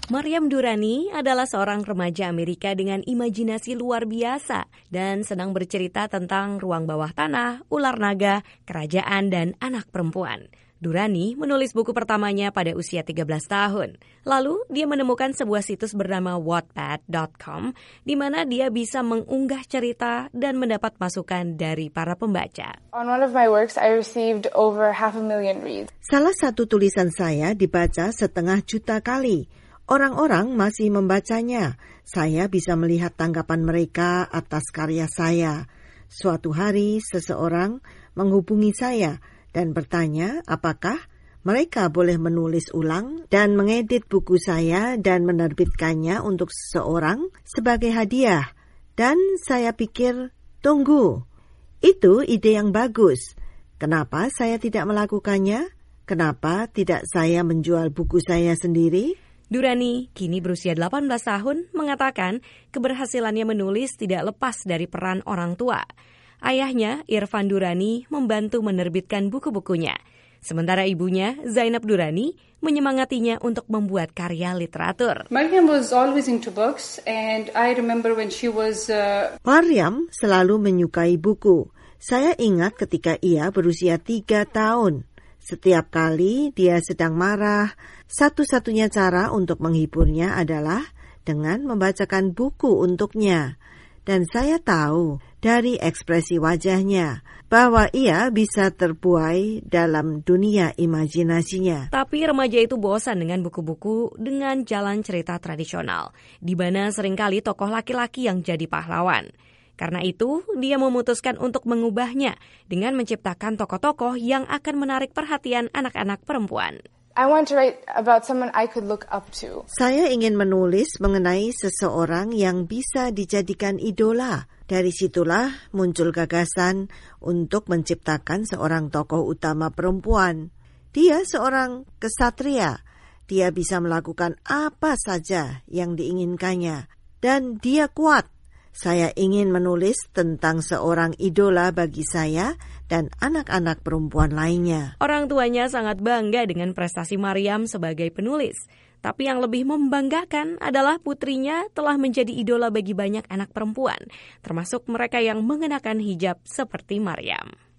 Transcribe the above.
Maryam Durrani adalah seorang remaja Amerika dengan imajinasi luar biasa dan senang bercerita tentang ruang bawah tanah, ular naga, kerajaan, dan anak perempuan. Durrani menulis buku pertamanya pada usia 13 tahun. Lalu dia menemukan sebuah situs bernama Wattpad.com di mana dia bisa mengunggah cerita dan mendapat masukan dari para pembaca. On one of my works, I received over 500,000 reads. Salah satu tulisan saya dibaca 500 juta kali. Orang-orang masih membacanya. Saya bisa melihat tanggapan mereka atas karya saya. Suatu hari seseorang menghubungi saya dan bertanya apakah mereka boleh menulis ulang dan mengedit buku saya dan menerbitkannya untuk seseorang sebagai hadiah. Dan saya pikir, tunggu, itu ide yang bagus. Kenapa saya tidak melakukannya? Kenapa tidak saya menjual buku saya sendiri? Durrani, kini berusia 18 tahun, mengatakan keberhasilannya menulis tidak lepas dari peran orang tua. Ayahnya, Irfan Durrani, membantu menerbitkan buku-bukunya. Sementara ibunya, Zainab Durrani, menyemangatinya untuk membuat karya literatur. Maryam was always into books and I remember when she was Maryam selalu menyukai buku. Saya ingat ketika ia berusia 3 tahun. Setiap kali dia sedang marah, satu-satunya cara untuk menghiburnya adalah dengan membacakan buku untuknya. Dan saya tahu dari ekspresi wajahnya bahwa ia bisa terbuai dalam dunia imajinasinya. Tapi remaja itu bosan dengan buku-buku dengan jalan cerita tradisional, di mana seringkali tokoh laki-laki yang jadi pahlawan. Karena itu, dia memutuskan untuk mengubahnya dengan menciptakan tokoh-tokoh yang akan menarik perhatian anak-anak perempuan. I want to write about someone I could look up to. Saya ingin menulis mengenai seseorang yang bisa dijadikan idola. Dari situlah muncul gagasan untuk menciptakan seorang tokoh utama perempuan. Dia seorang kesatria. Dia bisa melakukan apa saja yang diinginkannya. Dan dia kuat. Saya ingin menulis tentang seorang idola bagi saya dan anak-anak perempuan lainnya. Orang tuanya sangat bangga dengan prestasi Maryam sebagai penulis. Tapi yang lebih membanggakan adalah putrinya telah menjadi idola bagi banyak anak perempuan, termasuk mereka yang mengenakan hijab seperti Maryam.